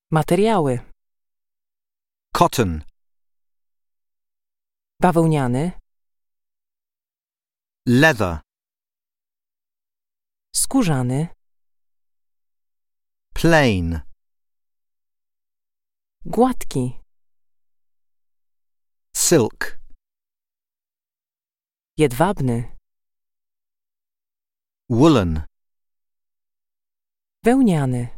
Materiały. Cotton. Bawełniany. Leather. Skórzany. Plain. Gładki. Silk. Jedwabny. Woolen. Wełniany.